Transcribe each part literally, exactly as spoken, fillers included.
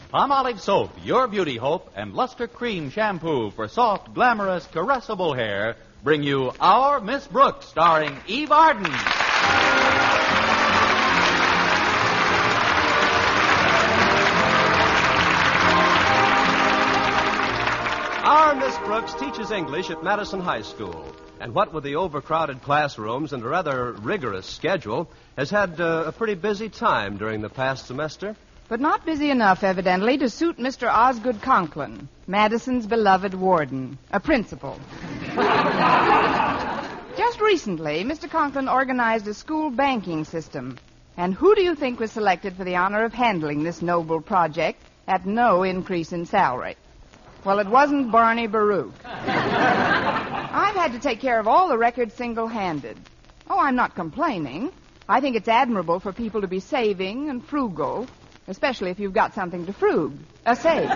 Palmolive Soap, your beauty hope, and Luster Cream Shampoo for soft, glamorous, caressable hair bring you Our Miss Brooks, starring Eve Arden. Our Miss Brooks teaches English at Madison High School, and what with the overcrowded classrooms and a rather rigorous schedule, has had uh, a pretty busy time during the past semester. But not busy enough, evidently, to suit Mister Osgood Conklin, Madison's beloved warden, a principal. Just recently, Mister Conklin organized a school banking system. And who do you think was selected for the honor of handling this noble project at no increase in salary? Well, it wasn't Barney Baruch. I've had to take care of all the records single-handed. Oh, I'm not complaining. I think it's admirable for people to be saving and frugal, especially if you've got something to frug, a save.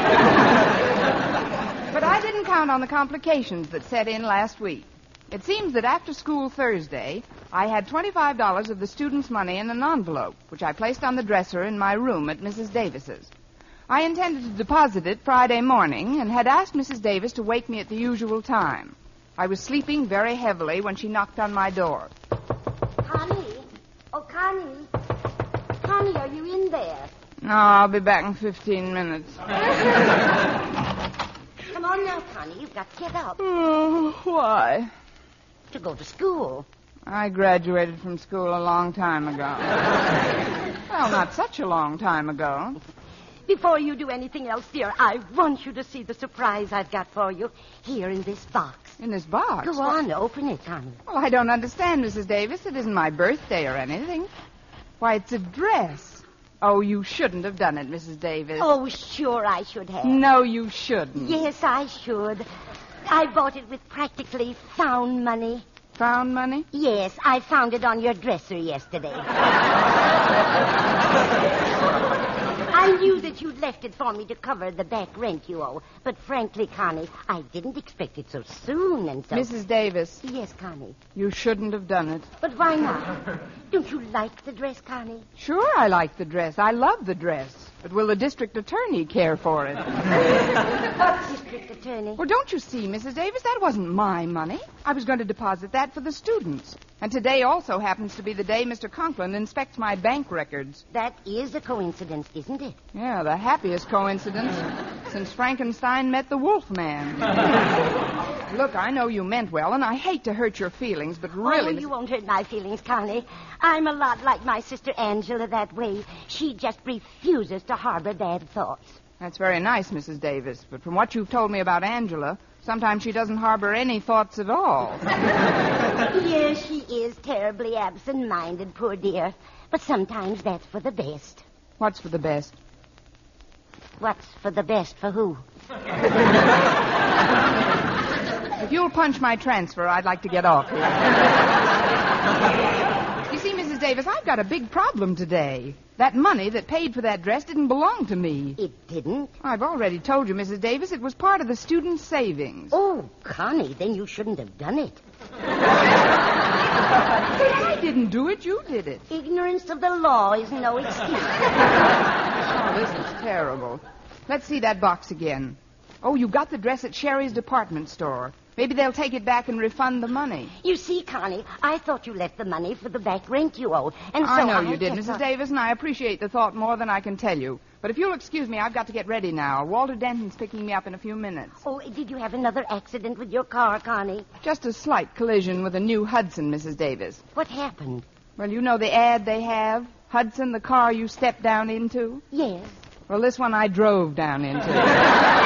But I didn't count on the complications that set in last week. It seems that after school Thursday, I had twenty-five dollars of the students' money in an envelope, which I placed on the dresser in my room at Missus Davis's. I intended to deposit it Friday morning and had asked Missus Davis to wake me at the usual time. I was sleeping very heavily when she knocked on my door. Connie? Oh, Connie. Connie, are you in there? No, I'll be back in fifteen minutes. Come on now, Connie. You've got to get up. Oh, why? To go to school. I graduated from school a long time ago. Well, not such a long time ago. Before you do anything else, dear, I want you to see the surprise I've got for you here in this box. In this box? Go on, open it, Connie. Well, I don't understand, Missus Davis. It isn't my birthday or anything. Why, it's a dress. Oh, you shouldn't have done it, Missus Davis. Oh, sure I should have. No, you shouldn't. Yes, I should. I bought it with practically found money. Found money? Yes, I found it on your dresser yesterday. I knew that you'd left it for me to cover the back rent you owe. But frankly, Connie, I didn't expect it so soon and so... Missus Davis. Yes, Connie. You shouldn't have done it. But why not? Don't you like the dress, Connie? Sure, I like the dress. I love the dress. But will the district attorney care for it? What district attorney? Well, don't you see, Missus Davis, that wasn't my money. I was going to deposit that for the students. And today also happens to be the day Mister Conklin inspects my bank records. That is a coincidence, isn't it? Yeah, the happiest coincidence since Frankenstein met the Wolfman. Look, I know you meant well, and I hate to hurt your feelings, but really... Oh, you won't hurt my feelings, Connie. I'm a lot like my sister Angela that way. She just refuses to harbor bad thoughts. That's very nice, Missus Davis, but from what you've told me about Angela, sometimes she doesn't harbor any thoughts at all. Yes, she is terribly absent-minded, poor dear. But sometimes that's for the best. What's for the best? What's for the best for who? If you'll punch my transfer, I'd like to get off here. You see, Missus Davis, I've got a big problem today. That money that paid for that dress didn't belong to me. It didn't? I've already told you, Missus Davis, it was part of the students' savings. Oh, Connie, then you shouldn't have done it. I didn't do it. You did it. Ignorance of the law is no excuse. Oh, this is terrible. Let's see that box again. Oh, you got the dress at Sherry's department store. Maybe they'll take it back and refund the money. You see, Connie, I thought you left the money for the back rent you owe. And so I know I you did, Missus thought... Davis, and I appreciate the thought more than I can tell you. But if you'll excuse me, I've got to get ready now. Walter Denton's picking me up in a few minutes. Oh, did you have another accident with your car, Connie? Just a slight collision with a new Hudson, Missus Davis. What happened? Well, you know the ad they have? Hudson, the car you stepped down into? Yes. Well, this one I drove down into.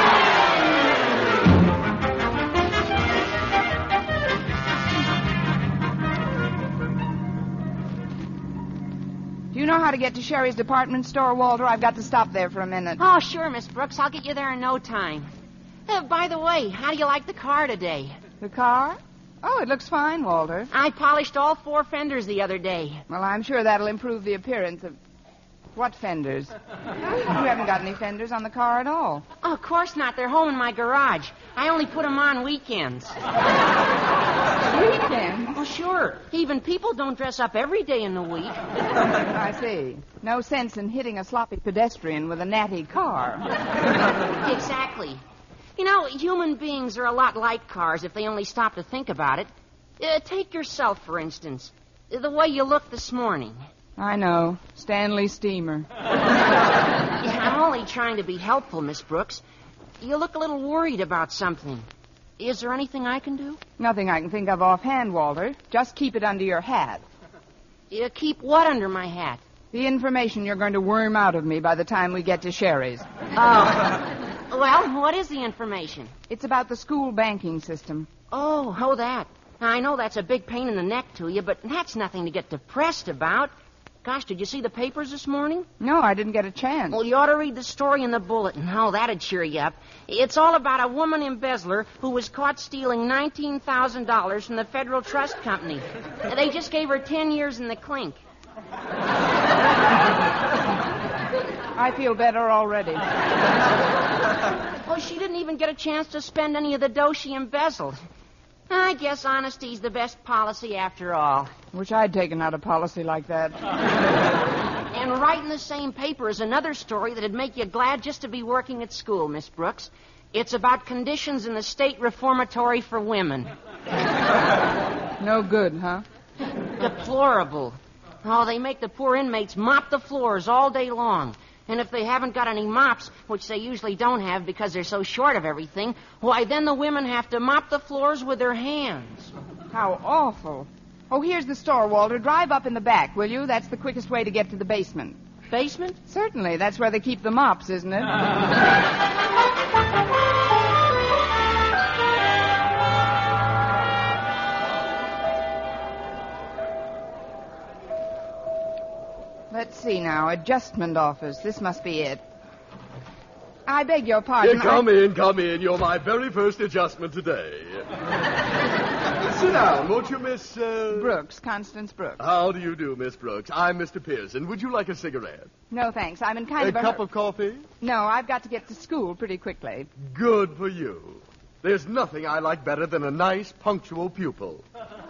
Do you know how to get to Sherry's department store, Walter? I've got to stop there for a minute. Oh, sure, Miss Brooks. I'll get you there in no time. Uh, by the way, how do you like the car today? The car? Oh, it looks fine, Walter. I polished all four fenders the other day. Well, I'm sure that'll improve the appearance of... What fenders? You haven't got any fenders on the car at all. Oh, of course not. They're home in my garage. I only put them on weekends. Weekend? Well, sure. Even people don't dress up every day in the week. I see. No sense in hitting a sloppy pedestrian with a natty car. Exactly. You know, human beings are a lot like cars if they only stop to think about it. Uh, take yourself, for instance. The way you look this morning. I know. Stanley Steamer. Yeah, I'm only trying to be helpful, Miss Brooks. You look a little worried about something. Is there anything I can do? Nothing I can think of offhand, Walter. Just keep it under your hat. You keep what under my hat? The information you're going to worm out of me by the time we get to Sherry's. Oh. Well, what is the information? It's about the school banking system. Oh, oh, that. I know that's a big pain in the neck to you, but that's nothing to get depressed about. Gosh, did you see the papers this morning? No, I didn't get a chance. Well, you ought to read the story in the bulletin. Oh, that'd cheer you up. It's all about a woman embezzler who was caught stealing nineteen thousand dollars from the Federal Trust Company. They just gave her ten years in the clink. I feel better already. Well, she didn't even get a chance to spend any of the dough she embezzled. I guess honesty's the best policy after all. Wish I'd taken out a policy like that. And right in the same paper is another story that'd make you glad just to be working at school, Miss Brooks. It's about conditions in the state reformatory for women. No good, huh? Deplorable. Oh, they make the poor inmates mop the floors all day long. And if they haven't got any mops, which they usually don't have because they're so short of everything, why, then the women have to mop the floors with their hands. How awful. Oh, here's the store, Walter. Drive up in the back, will you? That's the quickest way to get to the basement. Basement? Certainly. That's where they keep the mops, isn't it? Let's see now. Adjustment office. This must be it. I beg your pardon. Yeah, come I... in, come in. You're my very first adjustment today. Sit down, won't you, Miss... Uh... Brooks, Constance Brooks. How do you do, Miss Brooks? I'm Mister Pearson. Would you like a cigarette? No, thanks. I'm in kind a of a... cup of coffee? No, I've got to get to school pretty quickly. Good for you. There's nothing I like better than a nice, punctual pupil.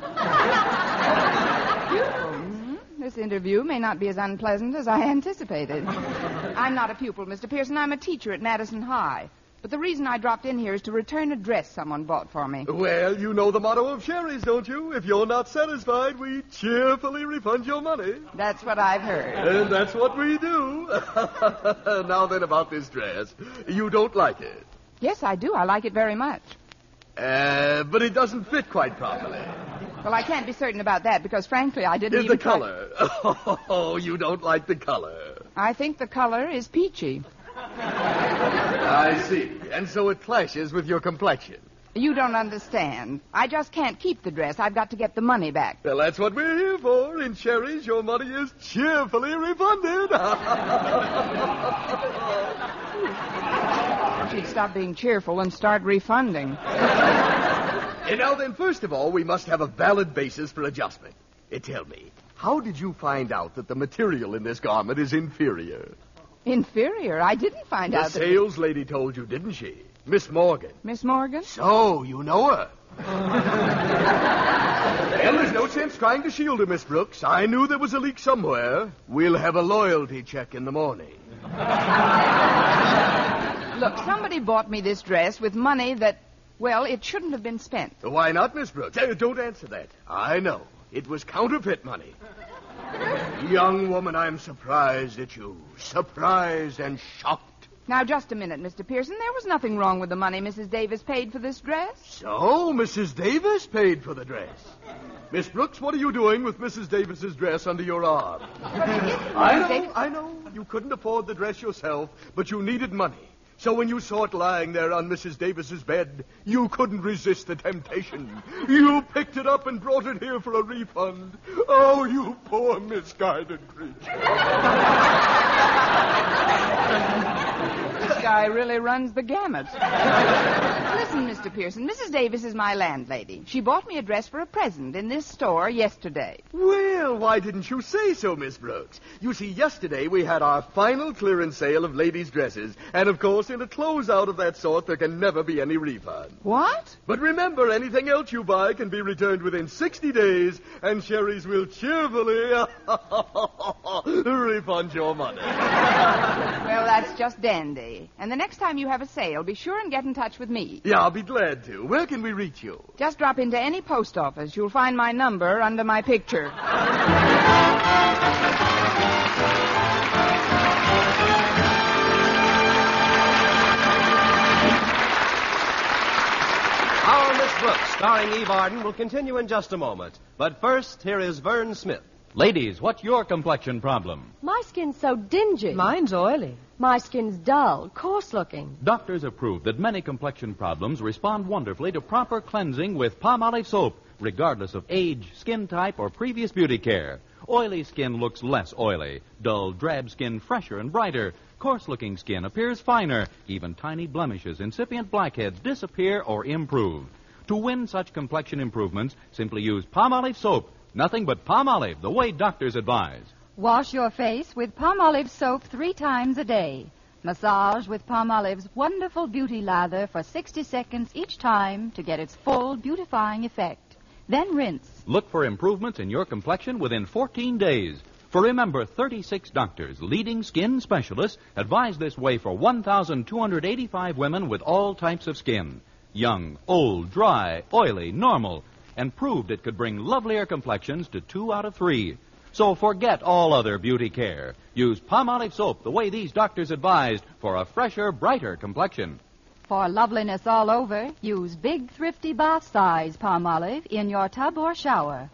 Mm-hmm. This interview may not be as unpleasant as I anticipated. I'm not a pupil, Mister Pearson. I'm a teacher at Madison High. But the reason I dropped in here is to return a dress someone bought for me. Well, you know the motto of Sherry's, don't you? If you're not satisfied, we cheerfully refund your money. That's what I've heard. And that's what we do. Now then, about this dress. You don't like it? Yes, I do. I like it very much. Uh, but it doesn't fit quite properly. Well, I can't be certain about that because, frankly, I didn't Is even... the color. Oh, you don't like the color. I think the color is peachy. I see. And so it clashes with your complexion. You don't understand. I just can't keep the dress. I've got to get the money back. Well, that's what we're here for. In Sherry's, your money is cheerfully refunded. She'd stop being cheerful and start refunding. And now then, first of all, we must have a valid basis for adjustment. Uh, tell me, how did you find out that the material in this garment is inferior? Inferior? I didn't find the out that... The sales lady told you, didn't she? Miss Morgan. Miss Morgan? So, you know her. Well, there's no sense trying to shield her, Miss Brooks. I knew there was a leak somewhere. We'll have a loyalty check in the morning. Look, somebody bought me this dress with money that, well, it shouldn't have been spent. Why not, Miss Brooks? Uh, don't answer that. I know. It was counterfeit money. Young woman, I'm surprised at you. Surprised and shocked. Now, just a minute, Mister Pearson. There was nothing wrong with the money Missus Davis paid for this dress. So, Missus Davis paid for the dress. Miss Brooks, what are you doing with Missus Davis's dress under your arm? I know, Davis... I know. You couldn't afford the dress yourself, but you needed money. So when you saw it lying there on Missus Davis's bed, you couldn't resist the temptation. You picked it up and brought it here for a refund. Oh, you poor misguided creature. This guy really runs the gamut. listen, Mister Pearson. Missus Davis is my landlady. She bought me a dress for a present in this store yesterday. Well, why didn't you say so, Miss Brooks? You see, yesterday we had our final clearance sale of ladies' dresses. And, of course, in a closeout of that sort, there can never be any refund. What? But remember, anything else you buy can be returned within sixty days, and Sherry's will cheerfully refund your money. Well, that's just dandy. And the next time you have a sale, be sure and get in touch with me. Yeah, I'll be glad to. Where can we reach you? Just drop into any post office. You'll find my number under my picture. Our Miss Brooks, starring Eve Arden, will continue in just a moment. But first, here is Vern Smith. Ladies, what's your complexion problem? My skin's so dingy. Mine's oily. My skin's dull, coarse-looking. Doctors have proved that many complexion problems respond wonderfully to proper cleansing with Palmolive soap, regardless of age, skin type, or previous beauty care. Oily skin looks less oily. Dull, drab skin fresher and brighter. Coarse-looking skin appears finer. Even tiny blemishes, incipient blackheads disappear or improve. To win such complexion improvements, simply use Palmolive soap. Nothing but Palmolive, the way doctors advise. Wash your face with Palmolive soap three times a day. Massage with Palmolive's wonderful beauty lather for sixty seconds each time to get its full beautifying effect. Then rinse. Look for improvements in your complexion within fourteen days. For remember, thirty-six doctors, leading skin specialists, advise this way for one thousand two hundred eighty-five women with all types of skin. Young, old, dry, oily, normal, and proved it could bring lovelier complexions to two out of three. So forget all other beauty care. Use Palmolive soap the way these doctors advised for a fresher, brighter complexion. For loveliness all over, use big, thrifty bath-size Palmolive in your tub or shower.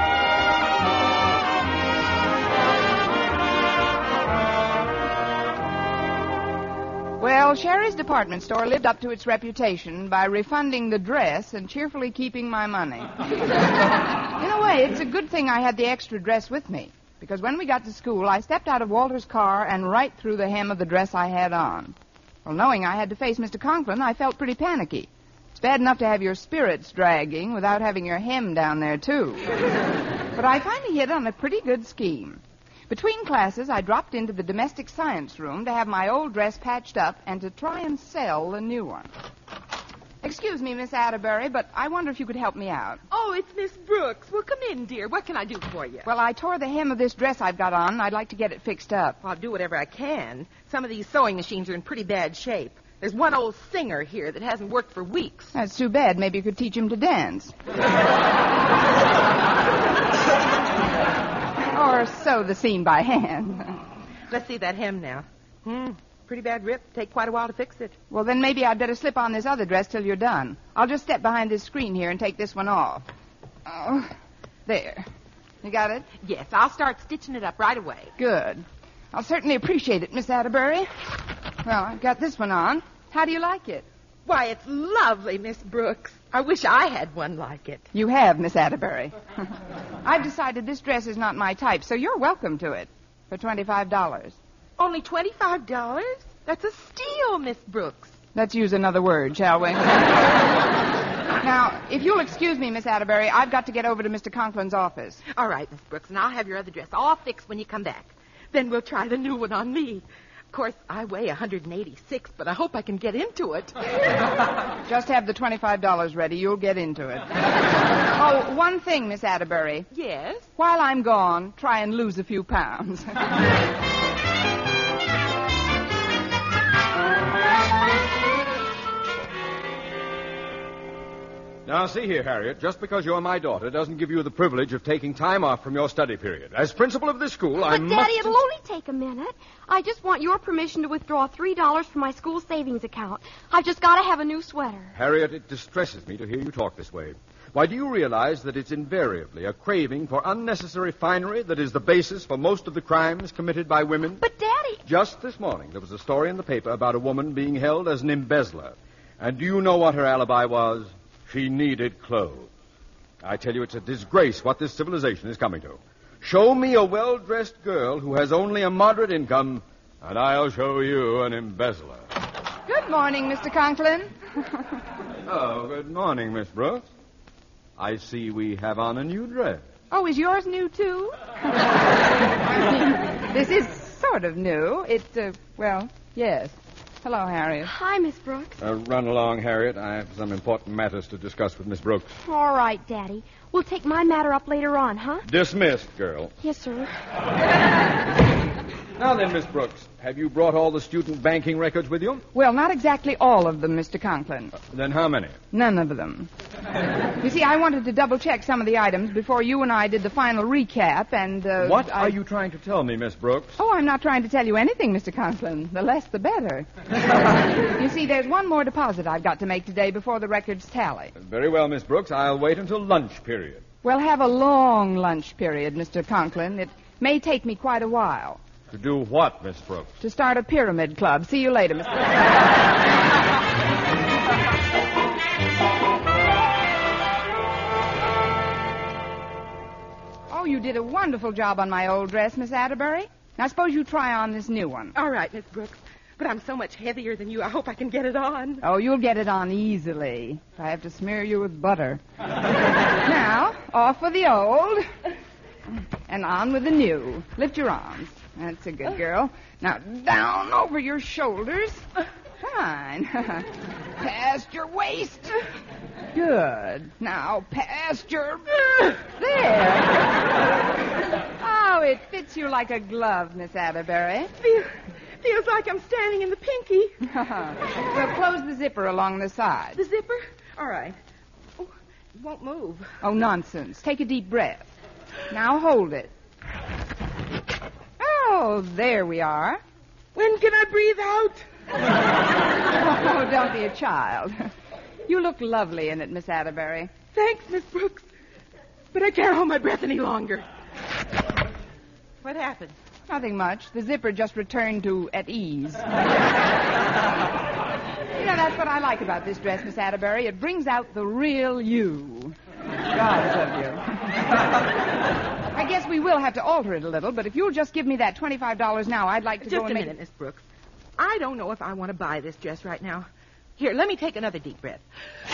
Well, Sherry's department store lived up to its reputation by refunding the dress and cheerfully keeping my money. In a way, it's a good thing I had the extra dress with me, because when we got to school, I stepped out of Walter's car and right through the hem of the dress I had on. Well, knowing I had to face Mister Conklin, I felt pretty panicky. It's bad enough to have your spirits dragging without having your hem down there, too. But I finally hit on a pretty good scheme. Between classes, I dropped into the domestic science room to have my old dress patched up and to try and sell the new one. Excuse me, Miss Atterbury, but I wonder if you could help me out. Oh, it's Miss Brooks. Well, come in, dear. What can I do for you? Well, I tore the hem of this dress I've got on, and I'd like to get it fixed up. I'll do whatever I can. Some of these sewing machines are in pretty bad shape. There's one old singer here that hasn't worked for weeks. That's too bad. Maybe you could teach him to dance. Or sew the seam by hand. Let's see that hem now. Hmm, pretty bad rip. Take quite a while to fix it. Well, then maybe I'd better slip on this other dress till you're done. I'll just step behind this screen here and take this one off. Oh, there. You got it? Yes, I'll start stitching it up right away. Good. I'll certainly appreciate it, Miss Atterbury. Well, I've got this one on. How do you like it? Why, it's lovely, Miss Brooks. I wish I had one like it. You have, Miss Atterbury. I've decided this dress is not my type, so you're welcome to it for twenty-five dollars. Only twenty-five dollars? That's a steal, Miss Brooks. Let's use another word, shall we? Now, if you'll excuse me, Miss Atterbury, I've got to get over to Mister Conklin's office. All right, Miss Brooks, and I'll have your other dress all fixed when you come back. Then we'll try the new one on me. Of course, I weigh one hundred eighty-six, but I hope I can get into it. Just have the twenty-five dollars ready. You'll get into it. Oh, one thing, Miss Atterbury. Yes? While I'm gone, try and lose a few pounds. Now, see here, Harriet. Just because you're my daughter doesn't give you the privilege of taking time off from your study period. As principal of this school, I but, must... Daddy, it'll only take a minute. I just want your permission to withdraw three dollars from my school savings account. I've just got to have a new sweater. Harriet, it distresses me to hear you talk this way. Why, do you realize that it's invariably a craving for unnecessary finery that is the basis for most of the crimes committed by women? But, Daddy... Just this morning, there was a story in the paper about a woman being held as an embezzler. And do you know what her alibi was? She needed clothes. I tell you, it's a disgrace what this civilization is coming to. Show me a well-dressed girl who has only a moderate income, and I'll show you an embezzler. Good morning, Mister Conklin. Oh, good morning, Miss Brooks. I see we have on a new dress. Oh, is yours new, too? This is sort of new. It, uh, well, yes. Hello, Harriet. Hi, Miss Brooks. Uh, run along, Harriet. I have some important matters to discuss with Miss Brooks. All right, Daddy. We'll take my matter up later on, huh? Dismissed, girl. Yes, sir. Now then, Miss Brooks, have you brought all the student banking records with you? Well, not exactly all of them, Mister Conklin. Uh, then how many? None of them. You see, I wanted to double-check some of the items before you and I did the final recap, and... Uh, what I... are you trying to tell me, Miss Brooks? Oh, I'm not trying to tell you anything, Mister Conklin. The less, the better. You see, there's one more deposit I've got to make today before the records tally. Very well, Miss Brooks. I'll wait until lunch period. We'll have a long lunch period, Mister Conklin. It may take me quite a while. To do what, Miss Brooks? To start a pyramid club. See you later, Mister Oh, you did a wonderful job on my old dress, Miss Atterbury. Now, suppose you try on this new one. All right, Miss Brooks. But I'm so much heavier than you, I hope I can get it on. Oh, you'll get it on easily. I have to smear you with butter. Now, off with the old, and on with the new. Lift your arms. That's a good girl. Now, down over your shoulders. Fine. Past your waist. Good. Now, past your... There. Oh, it fits you like a glove, Miss Atterbury. Feel, feels like I'm standing in the pinky. Well, close the zipper along the side. The zipper? All right. Oh, it won't move. Oh, nonsense. Take a deep breath. Now hold it. Oh, there we are. When can I breathe out? Oh, don't be a child. You look lovely in it, Miss Atterbury. Thanks, Miss Brooks. But I can't hold my breath any longer. What happened? Nothing much. The zipper just returned to at ease. You know, that's what I like about this dress, Miss Atterbury. It brings out the real you. Gods of you. I guess we will have to alter it a little, but if you'll just give me that twenty-five dollars now, I'd like to just go and a make... minute, Miss Brooks. I don't know if I want to buy this dress right now. Here, let me take another deep breath.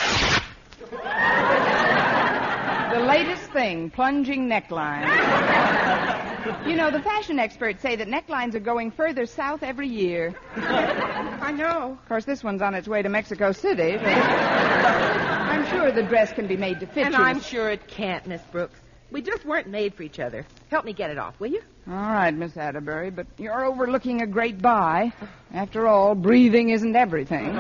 The latest thing, plunging necklines. You know, the fashion experts say that necklines are going further south every year. I know. Of course, this one's on its way to Mexico City. But I'm sure the dress can be made to fit and you. I'm sure it can't, Miss Brooks. We just weren't made for each other. Help me get it off, will you? All right, Miss Atterbury, but you're overlooking a great buy. After all, breathing isn't everything.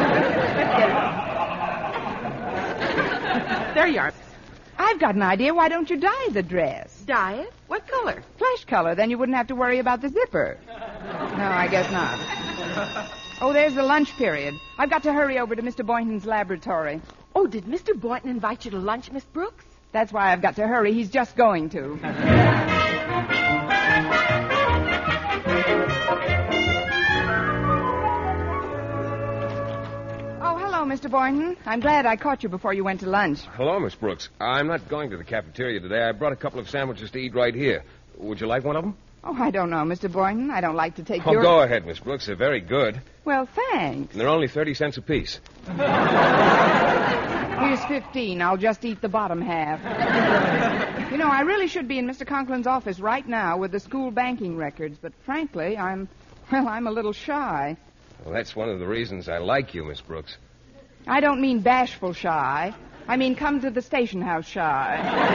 There you are. I've got an idea. Why don't you dye the dress? Dye it? What color? Flesh color. Then you wouldn't have to worry about the zipper. No, I guess not. Oh, there's the lunch period. I've got to hurry over to Mister Boynton's laboratory. Oh, did Mister Boynton invite you to lunch, Miss Brooks? That's why I've got to hurry. He's just going to. Oh, hello, Mister Boynton. I'm glad I caught you before you went to lunch. Hello, Miss Brooks. I'm not going to the cafeteria today. I brought a couple of sandwiches to eat right here. Would you like one of them? Oh, I don't know, Mister Boynton. I don't like to take Oh, your... go ahead, Miss Brooks. They're very good. Well, thanks. And they're only thirty cents apiece. Here's fifteen. I'll just eat the bottom half. You know, I really should be in Mister Conklin's office right now with the school banking records, but frankly, I'm, well, I'm a little shy. Well, that's one of the reasons I like you, Miss Brooks. I don't mean bashful shy. I mean come to the station house shy.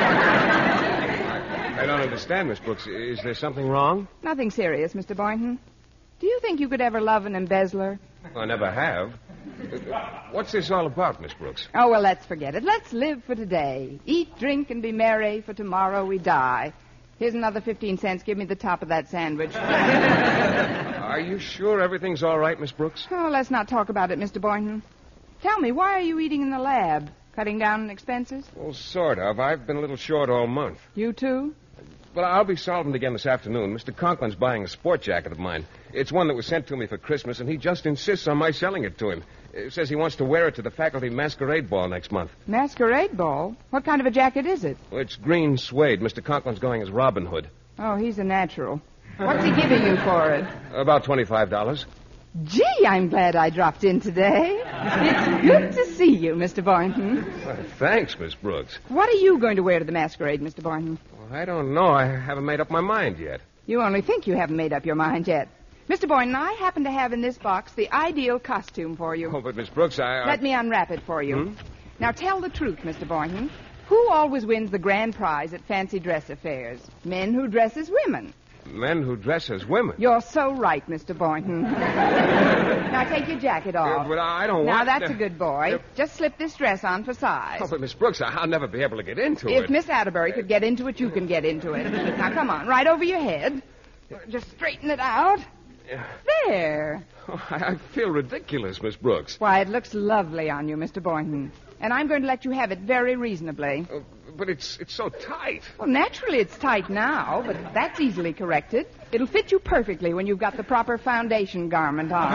I don't understand, Miss Brooks. Is there something wrong? Nothing serious, Mister Boynton. Do you think you could ever love an embezzler? I never have. What's this all about, Miss Brooks? Oh, well, let's forget it. Let's live for today. Eat, drink, and be merry, for tomorrow we die. Here's another fifteen cents. Give me the top of that sandwich. Are you sure everything's all right, Miss Brooks? Oh, let's not talk about it, Mister Boynton. Tell me, why are you eating in the lab? Cutting down on expenses? Well, sort of. I've been a little short all month. You too? Well, I'll be solvent again this afternoon. Mister Conklin's buying a sport jacket of mine. It's one that was sent to me for Christmas, and he just insists on my selling it to him. He says he wants to wear it to the faculty masquerade ball next month. Masquerade ball? What kind of a jacket is it? Well, it's green suede. Mister Conklin's going as Robin Hood. Oh, he's a natural. What's he giving you for it? About twenty-five dollars. Gee, I'm glad I dropped in today. It's good to see you, Mister Boynton. Well, thanks, Miss Brooks. What are you going to wear to the masquerade, Mister Boynton? Well, I don't know. I haven't made up my mind yet. You only think you haven't made up your mind yet. Mister Boynton, I happen to have in this box the ideal costume for you. Oh, but Miss Brooks, I... I... Let me unwrap it for you. Hmm? Now, tell the truth, Mister Boynton. Who always wins the grand prize at fancy dress affairs? Men who dress as women. Men who dress as women. You're so right, Mister Boynton. Now, take your jacket off. Uh, but I don't Now, want... that's to... a good boy. Just slip this dress on for size. Oh, but Miss Brooks, I- I'll never be able to get into If it. Miss Atterbury could get into it, you can get into it. Now, come on, right over your head. Just straighten it out. There. Oh, I I feel ridiculous, Miss Brooks. Why, it looks lovely on you, Mister Boynton. And I'm going to let you have it very reasonably. Uh, but it's it's so tight. Well, naturally it's tight now, but that's easily corrected. It'll fit you perfectly when you've got the proper foundation garment on.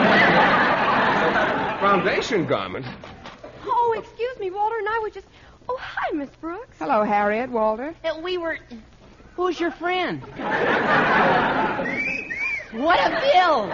Foundation garment? Oh, excuse me, Walter and I were just... Oh, hi, Miss Brooks. Hello, Harriet, Walter. Uh, we were... Who's your friend? What a bill!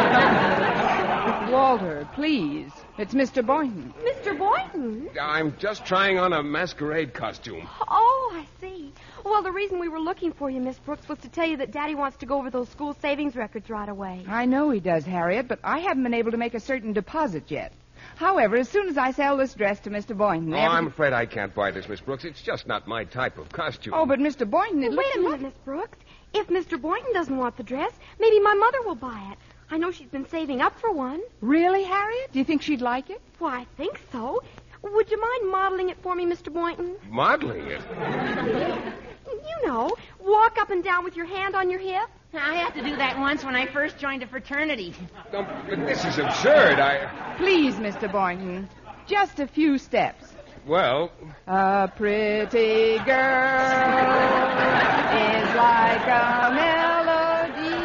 Walter, please. It's Mister Boynton. Mister Boynton? I'm just trying on a masquerade costume. Oh, I see. Well, the reason we were looking for you, Miss Brooks, was to tell you that Daddy wants to go over those school savings records right away. I know he does, Harriet, but I haven't been able to make a certain deposit yet. However, as soon as I sell this dress to Mister Boynton... Oh, every- I'm afraid I can't buy this, Miss Brooks. It's just not my type of costume. Oh, but Mister Boynton, it Well, looks... wait a minute, Miss Brooks. If Mister Boynton doesn't want the dress, maybe my mother will buy it. I know she's been saving up for one. Really, Harriet? Do you think she'd like it? Why, I think so. Would you mind modeling it for me, Mister Boynton? Modeling it? You know, walk up and down with your hand on your hip. I had to do that once when I first joined a fraternity. No, but this is absurd. I... Please, Mister Boynton, just a few steps. Well... A pretty girl is like a melody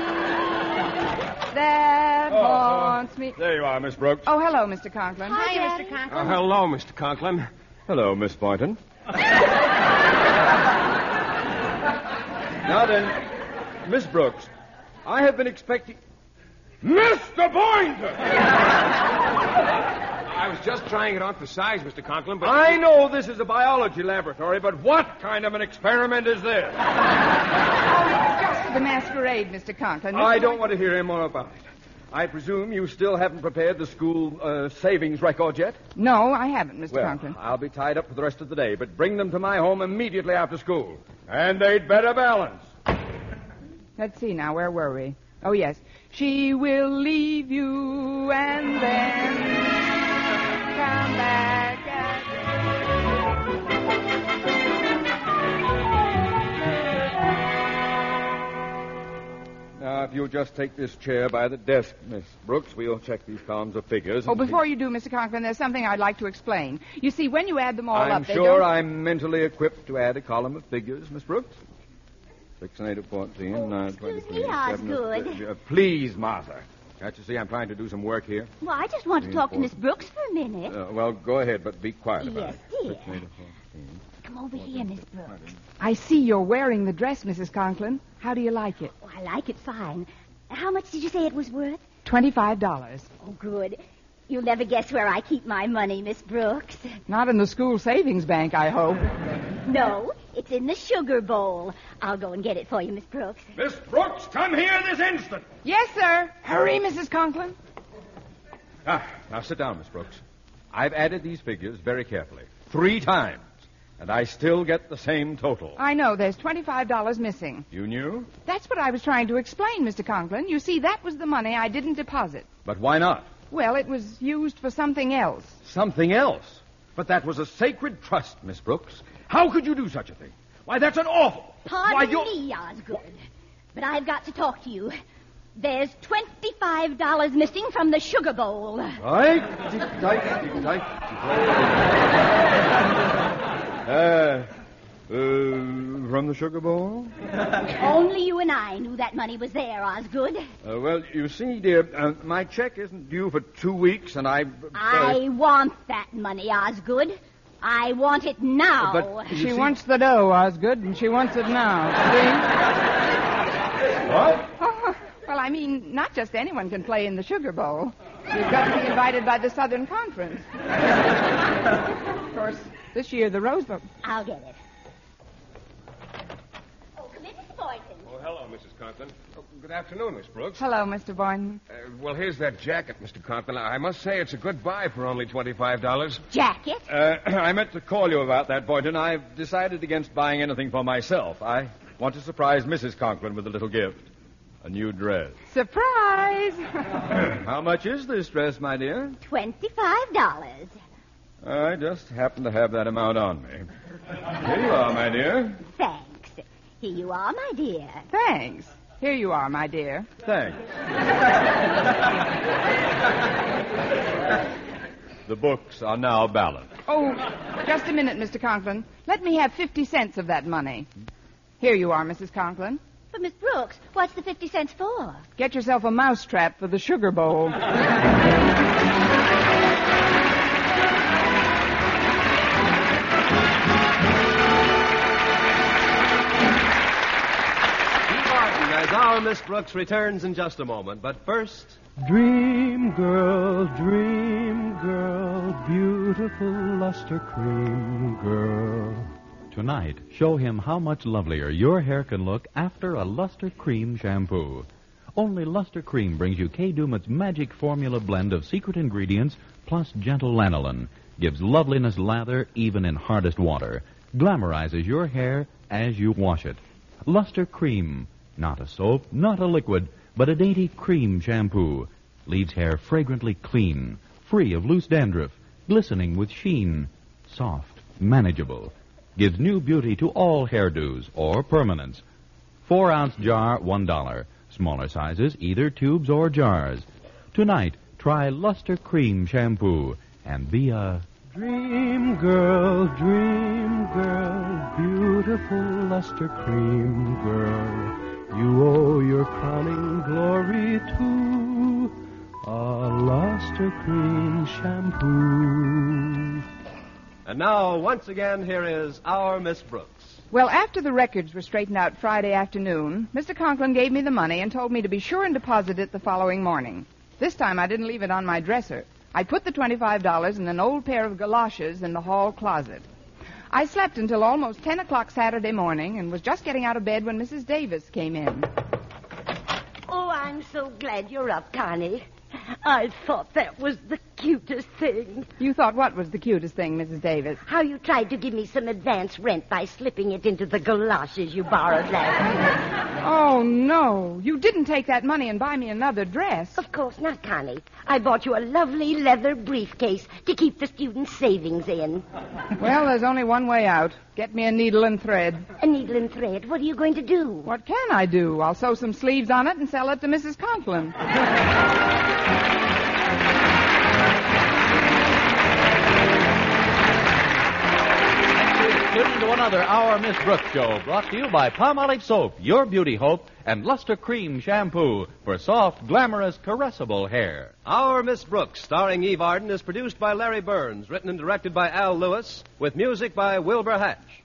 that Oh, haunts me. There you are, Miss Brooks. Oh, hello, Mister Conklin. Hi, Hi, Daddy. Mister Conklin. Uh, hello, Mister Conklin. Hello, Miss Boynton. Now then, Miss Brooks, I have been expecting... Mister Boynton! I was just trying it on for size, Mister Conklin, but... I know this is a biology laboratory, but what kind of an experiment is this? Oh, it's just the masquerade, Mister Conklin. I don't want to hear any more about it. I presume you still haven't prepared the school uh, savings record yet? No, I haven't, Mister Well, Conklin. I'll be tied up for the rest of the day, but bring them to my home immediately after school. And they'd better balance. Let's see now, where were we? Oh, yes. She will leave you and then come back again. Now, if you'll just take this chair by the desk, Miss Brooks, we'll check these columns of figures. Oh, and before see- you do, Mister Conklin, there's something I'd like to explain. You see, when you add them all I'm up, they sure don't... I'm mentally equipped to add a column of figures, Miss Brooks. Six and eight of fourteen, Oh, nine, excuse twenty-three, me, seven of- Osgood. uh, please, Martha. Can't you see I'm trying to do some work here? Well, I just want to Three, talk to four. Miss Brooks for a minute. Uh, well, go ahead, but be quiet about Yes, it. dear. Six and eight of fourteen. Come over here, Miss Brooks. I see you're wearing the dress, Missus Conklin. How do you like it? Oh, I like it fine. How much did you say it was worth? Twenty-five dollars. Oh, good. You'll never guess where I keep my money, Miss Brooks. Not in the school savings bank, I hope. No, it's in the sugar bowl. I'll go and get it for you, Miss Brooks. Miss Brooks, come here this instant. Yes, sir. Hurry, Missus Conklin. Ah, now sit down, Miss Brooks. I've added these figures very carefully. Three times. And I still get the same total. I know, there's twenty-five dollars missing. You knew? That's what I was trying to explain, Mister Conklin. You see, that was the money I didn't deposit. But why not? Well, it was used for something else. Something else. But that was a sacred trust, Miss Brooks. How could you do such a thing? Why, that's an awful... Pardon Why, you're... me, Osgood. But I've got to talk to you. There's twenty-five dollars missing from the sugar bowl. Right? Tight, tight, Uh, uh, from the sugar bowl? Only you and I knew that money was there, Osgood. Uh, well, you see, dear, uh, my check isn't due for two weeks, and I... Uh, I want that money, Osgood. I want it now. But you She see- wants the dough, Osgood, and she wants it now. See? What? Oh, well, I mean, not just anyone can play in the Sugar Bowl. You've got to be invited by the Southern Conference. Of course, this year the Rose Bowl. I'll get it. Oh, come in, Mister Boynton. Oh, hello, Missus Conklin. Oh, good afternoon, Miss Brooks. Hello, Mister Boynton. Uh, well, here's that jacket, Mister Conklin. I must say it's a good buy for only twenty-five dollars. Jacket? Uh, I meant to call you about that, Boynton. I've decided against buying anything for myself. I want to surprise Missus Conklin with a little gift. A new dress. Surprise! How much is this dress, my dear? Twenty-five dollars. I just happen to have that amount on me. Here you are, my dear. Thanks. Here you are, my dear. Thanks. Here you are, my dear. Thanks. The books are now balanced. Oh, just a minute, Mister Conklin. Let me have fifty cents of that money. Here you are, Missus Conklin. But, Miss Brooks, what's the fifty cents for? Get yourself a mousetrap for the Sugar Bowl. As our Miss Brooks returns in just a moment. But first... Dream girl, dream girl, beautiful luster cream girl. Tonight, show him how much lovelier your hair can look after a Luster Cream shampoo. Only Luster Cream brings you Kay Daumit's magic formula blend of secret ingredients plus gentle lanolin. Gives loveliness lather even in hardest water. Glamorizes your hair as you wash it. Luster Cream. Not a soap, not a liquid, but a dainty cream shampoo. Leaves hair fragrantly clean, free of loose dandruff, glistening with sheen. Soft, manageable. Gives new beauty to all hairdos or permanents. Four-ounce jar, one dollar. Smaller sizes, either tubes or jars. Tonight, try Luster Cream shampoo and be a... Dream girl, dream girl, beautiful luster cream girl. You owe your crowning glory to a luster cream shampoo. And now, once again, here is our Miss Brooks. Well, after the records were straightened out Friday afternoon, Mister Conklin gave me the money and told me to be sure and deposit it the following morning. This time I didn't leave it on my dresser. I put the twenty-five dollars in an old pair of galoshes in the hall closet. I slept until almost ten o'clock Saturday morning and was just getting out of bed when Missus Davis came in. Oh, I'm so glad you're up, Connie. I thought that was the cutest thing. You thought what was the cutest thing, Missus Davis? How you tried to give me some advance rent by slipping it into the galoshes you borrowed last night. Oh, no. You didn't take that money and buy me another dress. Of course not, Connie. I bought you a lovely leather briefcase to keep the students' savings in. Well, there's only one way out. Get me a needle and thread. A needle and thread? What are you going to do? What can I do? I'll sew some sleeves on it and sell it to Missus Conklin. Tune into another Our Miss Brooks show, brought to you by Palmolive Soap, your beauty hope, and Luster Cream Shampoo for soft, glamorous, caressable hair. Our Miss Brooks, starring Eve Arden, is produced by Larry Burns, written and directed by Al Lewis, with music by Wilbur Hatch.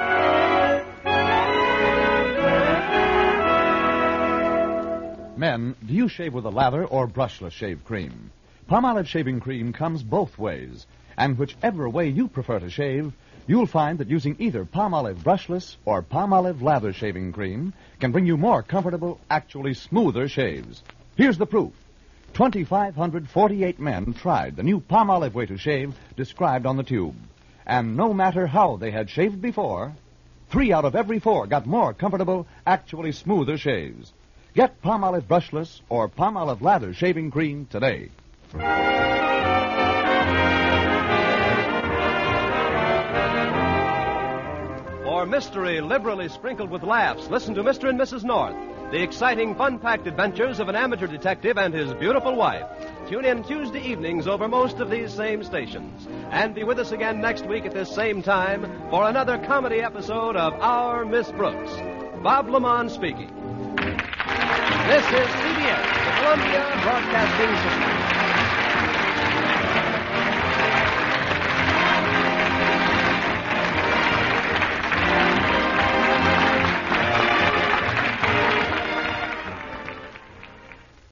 Men, do you shave with a lather or brushless shave cream? Palmolive shaving cream comes both ways, and whichever way you prefer to shave, you'll find that using either Palmolive brushless or Palmolive lather shaving cream can bring you more comfortable, actually smoother shaves. Here's the proof. two thousand five hundred forty-eight men tried the new Palmolive way to shave described on the tube. And no matter how they had shaved before, three out of every four got more comfortable, actually smoother shaves. Get Palmolive brushless or Palmolive lather shaving cream today. For mystery liberally sprinkled with laughs, listen to Mister and Missus North, the exciting, fun-packed adventures of an amateur detective and his beautiful wife. Tune in Tuesday evenings over most of these same stations. And be with us again next week at this same time for another comedy episode of Our Miss Brooks. Bob Lamont speaking. This is C B S, the Columbia Broadcasting System.